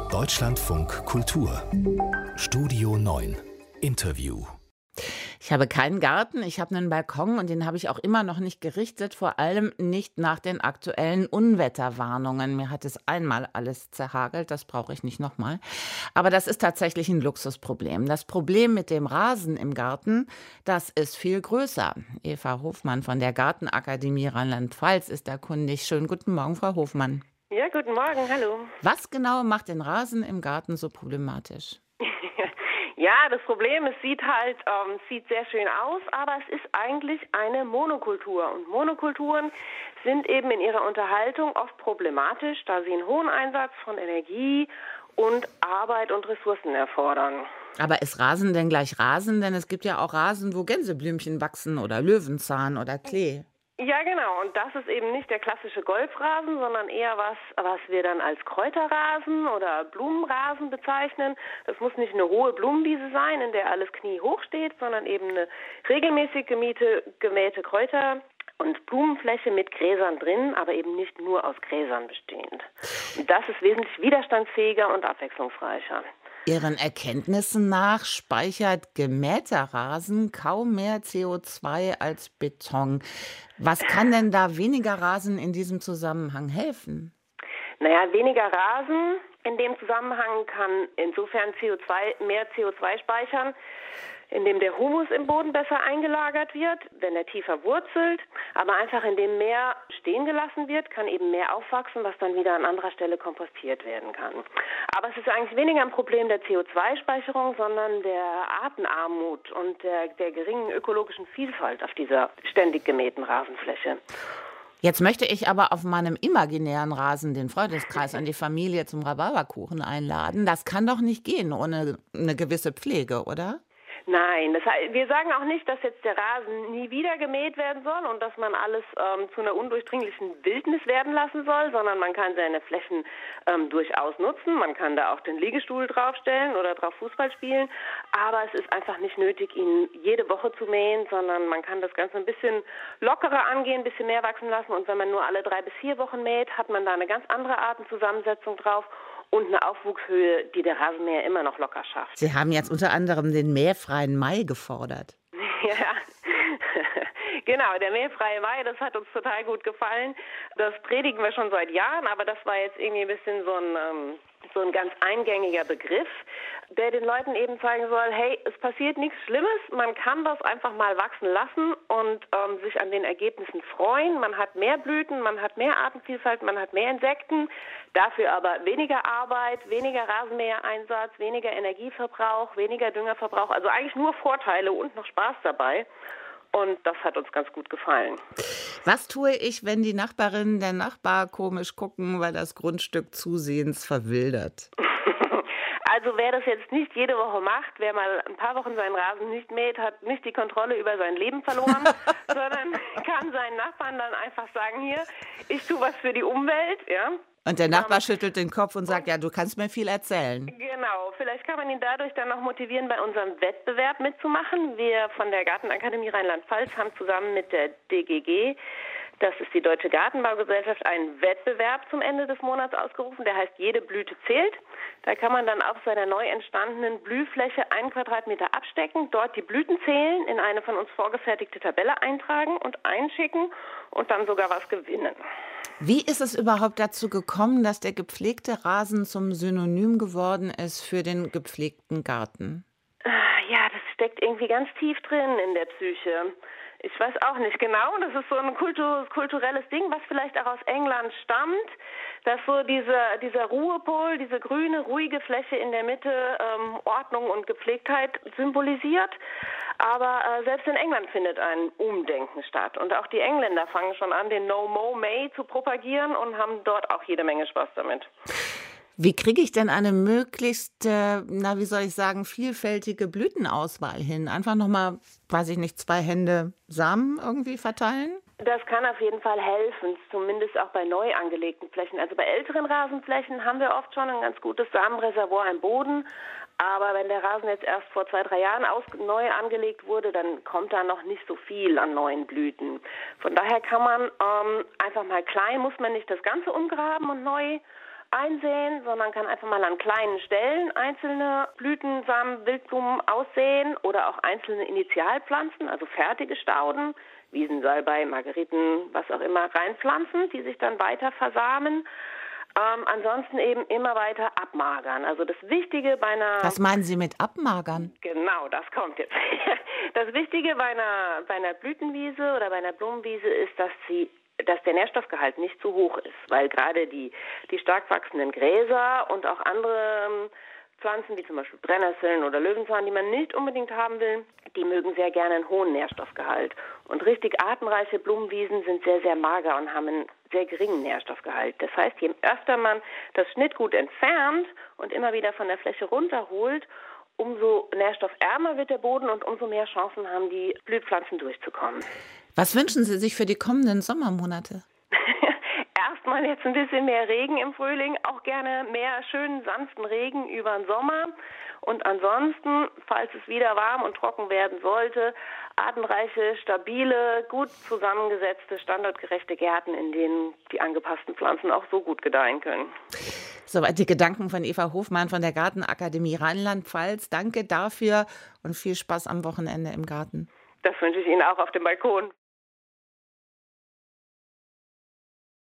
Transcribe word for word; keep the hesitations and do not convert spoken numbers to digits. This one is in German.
Deutschlandfunk Kultur Studio neun Interview. Ich habe keinen Garten, ich habe einen Balkon und den habe ich auch immer noch nicht gerichtet, vor allem nicht nach den aktuellen Unwetterwarnungen. Mir hat es einmal alles zerhagelt, das brauche ich nicht nochmal. Aber das ist tatsächlich ein Luxusproblem. Das Problem mit dem Rasen im Garten, das ist viel größer. Eva Hofmann von der Gartenakademie Rheinland-Pfalz ist da kundig. Schönen guten Morgen, Frau Hofmann. Ja, guten Morgen, hallo. Was genau macht den Rasen im Garten so problematisch? Ja, das Problem, es sieht halt, ähm, sieht sehr schön aus, aber es ist eigentlich eine Monokultur. Und Monokulturen sind eben in ihrer Unterhaltung oft problematisch, da sie einen hohen Einsatz von Energie und Arbeit und Ressourcen erfordern. Aber ist Rasen denn gleich Rasen? Denn es gibt ja auch Rasen, wo Gänseblümchen wachsen oder Löwenzahn oder Klee. Ja, genau. Und das ist eben nicht der klassische Golfrasen, sondern eher was, was wir dann als Kräuterrasen oder Blumenrasen bezeichnen. Das muss nicht eine hohe Blumenwiese sein, in der alles kniehoch steht, sondern eben eine regelmäßig gemähte, gemähte Kräuter- und Blumenfläche mit Gräsern drin, aber eben nicht nur aus Gräsern bestehend. Und das ist wesentlich widerstandsfähiger und abwechslungsreicher. Ihren Erkenntnissen nach speichert gemähter Rasen kaum mehr C O zwei als Beton. Was kann denn da weniger Rasen in diesem Zusammenhang helfen? Naja, weniger Rasen in dem Zusammenhang kann insofern C O zwei, mehr C O zwei speichern, indem der Humus im Boden besser eingelagert wird, wenn er tiefer wurzelt, aber einfach indem mehr stehen gelassen wird, kann eben mehr aufwachsen, was dann wieder an anderer Stelle kompostiert werden kann. Aber es ist eigentlich weniger ein Problem der C O zwei Speicherung, sondern der Artenarmut und der, der geringen ökologischen Vielfalt auf dieser ständig gemähten Rasenfläche. Jetzt möchte ich aber auf meinem imaginären Rasen den Freundeskreis an die Familie zum Rhabarberkuchen einladen. Das kann doch nicht gehen ohne eine gewisse Pflege, oder? Nein, das heißt, wir sagen auch nicht, dass jetzt der Rasen nie wieder gemäht werden soll und dass man alles ähm, zu einer undurchdringlichen Wildnis werden lassen soll, sondern man kann seine Flächen ähm, durchaus nutzen. Man kann da auch den Liegestuhl draufstellen oder drauf Fußball spielen, aber es ist einfach nicht nötig, ihn jede Woche zu mähen, sondern man kann das Ganze ein bisschen lockerer angehen, ein bisschen mehr wachsen lassen und wenn man nur alle drei bis vier Wochen mäht, hat man da eine ganz andere Artenzusammensetzung drauf. Und eine Aufwuchshöhe, die der Rasenmäher immer noch locker schafft. Sie haben jetzt unter anderem den mähfreien Mai gefordert. Ja, genau, der mähfreie Mai, das hat uns total gut gefallen. Das predigen wir schon seit Jahren, aber das war jetzt irgendwie ein bisschen so ein, ähm, so ein ganz eingängiger Begriff, der den Leuten eben zeigen soll, hey, es passiert nichts Schlimmes, man kann das einfach mal wachsen lassen und ähm, sich an den Ergebnissen freuen. Man hat mehr Blüten, man hat mehr Artenvielfalt, man hat mehr Insekten, dafür aber weniger Arbeit, weniger Rasenmähereinsatz, weniger Energieverbrauch, weniger Düngerverbrauch, also eigentlich nur Vorteile und noch Spaß dabei. Und das hat uns ganz gut gefallen. Was tue ich, wenn die Nachbarinnen der Nachbar komisch gucken, weil das Grundstück zusehends verwildert? Also wer das jetzt nicht jede Woche macht, wer mal ein paar Wochen seinen Rasen nicht mäht, hat nicht die Kontrolle über sein Leben verloren, sondern kann seinen Nachbarn dann einfach sagen, hier, ich tue was für die Umwelt, ja. Und der Nachbar um, schüttelt den Kopf und sagt, ja, du kannst mir viel erzählen. Genau, vielleicht kann man ihn dadurch dann noch motivieren, bei unserem Wettbewerb mitzumachen. Wir von der Gartenakademie Rheinland-Pfalz haben zusammen mit der D G G, das ist die Deutsche Gartenbaugesellschaft, einen Wettbewerb zum Ende des Monats ausgerufen, der heißt Jede Blüte zählt. Da kann man dann auf seiner neu entstandenen Blühfläche einen Quadratmeter abstecken, dort die Blüten zählen, in eine von uns vorgefertigte Tabelle eintragen und einschicken und dann sogar was gewinnen. Wie ist es überhaupt dazu gekommen, dass der gepflegte Rasen zum Synonym geworden ist für den gepflegten Garten? Ja, das steckt irgendwie ganz tief drin in der Psyche. Ich weiß auch nicht genau, das ist so ein kultur- kulturelles Ding, was vielleicht auch aus England stammt, dass so dieser, dieser Ruhepol, diese grüne, ruhige Fläche in der Mitte ähm, Ordnung und Gepflegtheit symbolisiert. Aber äh, selbst in England findet ein Umdenken statt. Und auch die Engländer fangen schon an, den No Mow May zu propagieren und haben dort auch jede Menge Spaß damit. Wie kriege ich denn eine möglichst, äh, na wie soll ich sagen, vielfältige Blütenauswahl hin? Einfach nochmal, weiß ich nicht, zwei Hände Samen irgendwie verteilen? Das kann auf jeden Fall helfen, zumindest auch bei neu angelegten Flächen. Also bei älteren Rasenflächen haben wir oft schon ein ganz gutes Samenreservoir im Boden. Aber wenn der Rasen jetzt erst vor zwei, drei Jahren aus, neu angelegt wurde, dann kommt da noch nicht so viel an neuen Blüten. Von daher kann man ähm, einfach mal klein, muss man nicht das Ganze umgraben und neu einsäen, sondern kann einfach mal an kleinen Stellen einzelne Blütensamen, Wildblumen aussehen oder auch einzelne Initialpflanzen, also fertige Stauden, Wiesensalbei, Margeriten, was auch immer, reinpflanzen, die sich dann weiter versamen. Ähm, ansonsten eben immer weiter abmagern. Also das Wichtige bei einer... Was meinen Sie mit abmagern? Genau, das kommt jetzt. Das Wichtige bei einer, bei einer Blütenwiese oder bei einer Blumenwiese ist, dass sie, dass der Nährstoffgehalt nicht zu hoch ist, weil gerade die, die stark wachsenden Gräser und auch andere ähm, Pflanzen, wie zum Beispiel Brennnesseln oder Löwenzahn, die man nicht unbedingt haben will, die mögen sehr gerne einen hohen Nährstoffgehalt. Und richtig artenreiche Blumenwiesen sind sehr, sehr mager und haben einen sehr geringen Nährstoffgehalt. Das heißt, je öfter man das Schnittgut entfernt und immer wieder von der Fläche runterholt, umso nährstoffärmer wird der Boden und umso mehr Chancen haben die Blühpflanzen durchzukommen. Was wünschen Sie sich für die kommenden Sommermonate? Erstmal jetzt ein bisschen mehr Regen im Frühling, auch gerne mehr schönen, sanften Regen über den Sommer. Und ansonsten, falls es wieder warm und trocken werden sollte, artenreiche, stabile, gut zusammengesetzte, standortgerechte Gärten, in denen die angepassten Pflanzen auch so gut gedeihen können. Soweit die Gedanken von Eva Hofmann von der Gartenakademie Rheinland-Pfalz. Danke dafür und viel Spaß am Wochenende im Garten. Das wünsche ich Ihnen auch auf dem Balkon.